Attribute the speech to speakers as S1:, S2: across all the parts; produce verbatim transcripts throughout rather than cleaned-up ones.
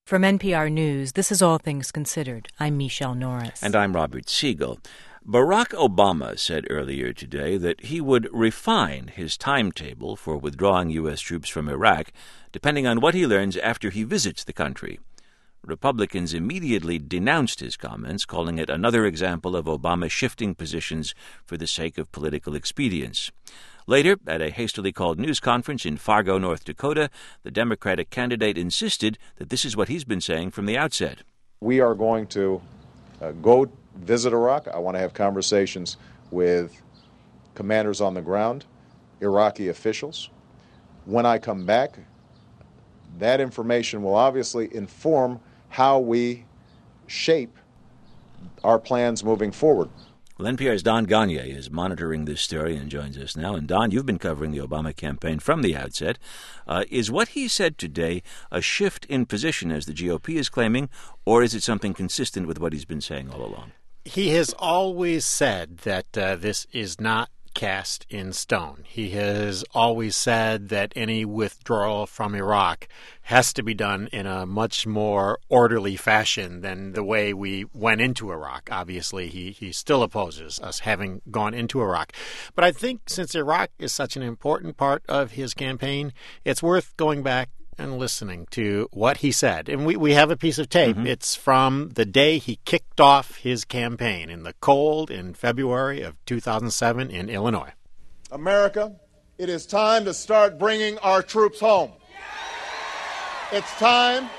S1: From N P R News, this is All Things Considered. I'm Michelle Norris.
S2: And I'm Robert Siegel. Barack Obama said earlier today that he would refine his timetable for withdrawing U S troops from Iraq, depending on what he learns after he visits the country. Republicans immediately denounced his comments, calling it another example of Obama shifting positions for the sake of political expedience. Later, at a hastily called news conference in Fargo, North Dakota, the Democratic candidate insisted that this is what he's been saying from the outset.
S3: We are going to uh, go visit Iraq. I want to have conversations with commanders on the ground, Iraqi officials. When I come back, that information will obviously inform how we shape our plans moving forward.
S2: Well, N P R's Don Gonyea is monitoring this story and joins us now. And Don, you've been covering the Obama campaign from the outset. Uh, is what he said today a shift in position, as the G O P is claiming, or is it something consistent with what he's been saying all along?
S4: He has always said that uh, this is not cast in stone. He has always said that any withdrawal from Iraq has to be done in a much more orderly fashion than the way we went into Iraq. Obviously, he, he still opposes us having gone into Iraq. But I think since Iraq is such an important part of his campaign, it's worth going back and listening to what he said. And we, we have a piece of tape. Mm-hmm. It's from the day he kicked off his campaign in the cold in February of two thousand seven in Illinois.
S5: America, it is time to start bringing our troops home. It's time,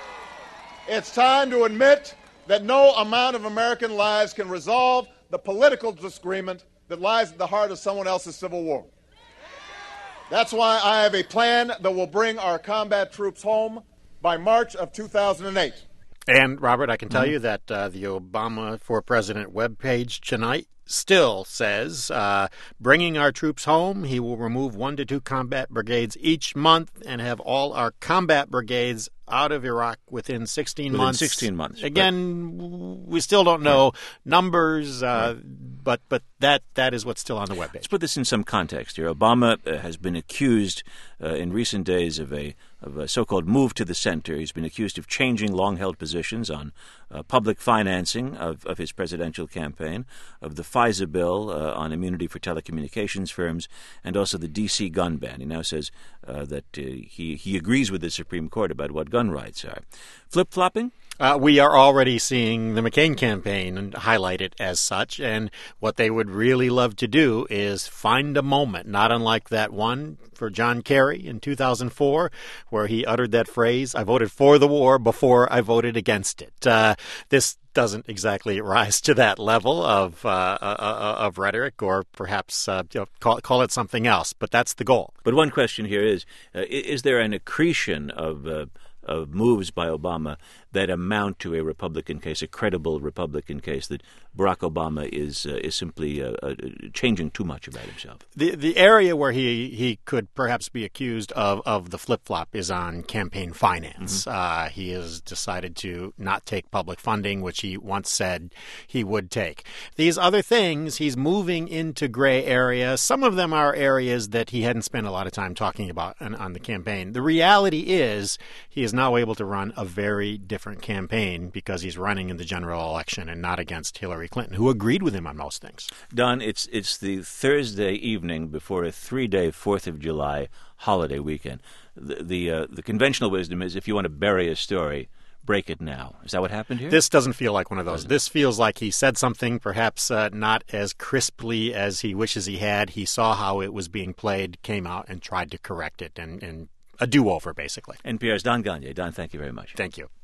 S5: it's time to admit that no amount of American lives can resolve the political disagreement that lies at the heart of someone else's civil war. That's why I have a plan that will bring our combat troops home by March of two thousand eight.
S4: And, Robert, I can tell mm-hmm. you that uh, the Obama for President webpage tonight still says, uh, bringing our troops home, he will remove one to two combat brigades each month and have all our combat brigades out of Iraq within sixteen
S2: within
S4: months.
S2: sixteen months.
S4: Again, right. we still don't know right. numbers, uh, right. but but that that is what's still on the webpage.
S2: Let's put this in some context here. Obama uh, has been accused uh, in recent days of a of a so-called move to the center. He's been accused of changing long-held positions on uh, public financing of, of his presidential campaign, of the FISA bill uh, on immunity for telecommunications firms, and also the D C gun ban. He now says uh, that uh, he, he agrees with the Supreme Court about what gun rights are. Flip-flopping?
S4: Uh, we are already seeing the McCain campaign highlight it as such, and what they would really love to do is find a moment, not unlike that one for John Kerry in two thousand four, where he uttered that phrase, "I voted for the war before I voted against it." Uh, this doesn't exactly rise to that level of uh, uh, of rhetoric, or perhaps uh, you know, call, call it something else, but that's the goal.
S2: But one question here is, uh, is there an accretion of uh, of moves by Obama that amount to a Republican case, a credible Republican case, that Barack Obama is uh, is simply uh, uh, changing too much about himself?
S4: The the area where he, he could perhaps be accused of, of the flip-flop is on campaign finance. Mm-hmm. Uh, he has decided to not take public funding, which he once said he would take. These other things, he's moving into gray areas. Some of them are areas that he hadn't spent a lot of time talking about on, on the campaign. The reality is he is now able to run a very different campaign because he's running in the general election and not against Hillary Clinton, who agreed with him on most things.
S2: Don, it's it's the Thursday evening before a three-day Fourth of July holiday weekend. The the, uh, the conventional wisdom is if you want to bury a story, break it now. Is that what happened here?
S4: This doesn't feel like one of those. This feels like he said something perhaps uh, not as crisply as he wishes he had. He saw how it was being played, came out and tried to correct it, and, and a do-over, basically.
S2: N P R's Don Gonyea. Don, thank you very much.
S4: Thank you.